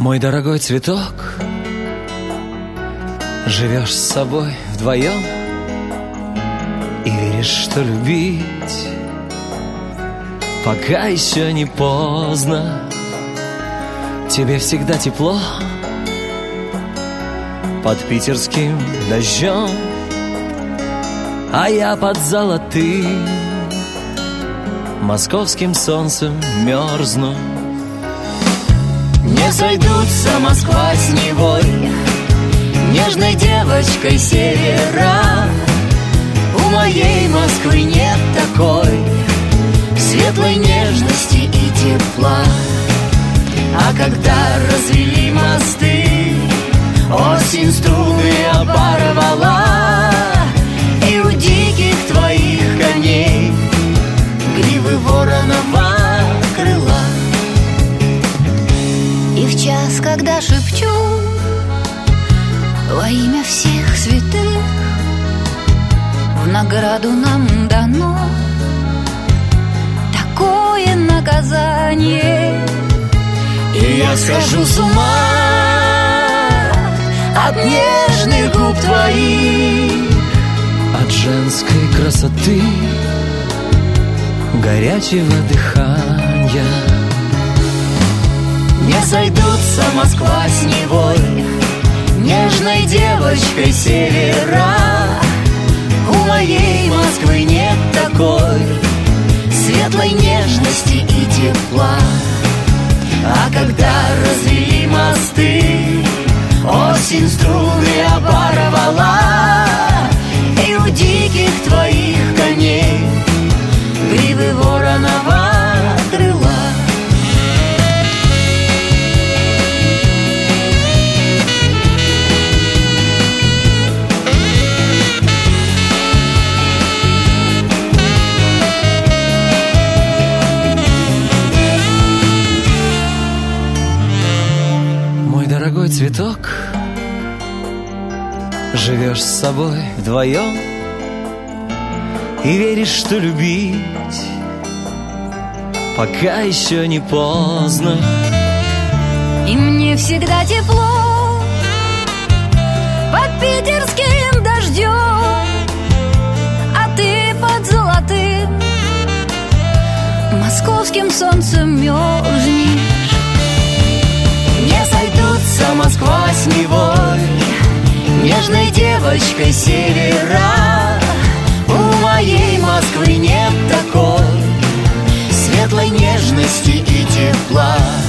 Мой дорогой цветок, живешь с собой вдвоем и веришь, что любить пока еще не поздно. Тебе всегда тепло под питерским дождем, а я под золотым московским солнцем мерзну. Не сойдутся Москва с Невой, нежной девочкой севера. У моей Москвы нет такой светлой нежности и тепла. А когда развели мосты, осень струны оборвала, и у диких твоих коней гривы воронова крыла. И в час, когда шепчу во имя всех святых, в награду нам дано такое наказание, и я схожу с ума от нежных губ твоих, от женской красоты, горячего дыхания. Не сойдутся Москва с Невой, нежной девочкой севера. У моей Москвы нет такой светлой нежности и тепла. А когда развели мосты, осень струны оборвала, и у диких твоих коней гривы воронова крыла. Дорогой цветок, живешь с собой вдвоем и веришь, что любить пока еще не поздно. И мне всегда тепло под питерским дождем, а ты под золотым московским солнцем мерзнешь. Не сойдутся Москва с Невой, нежной девочкой севера. У моей Москвы нет такой светлой нежности и тепла.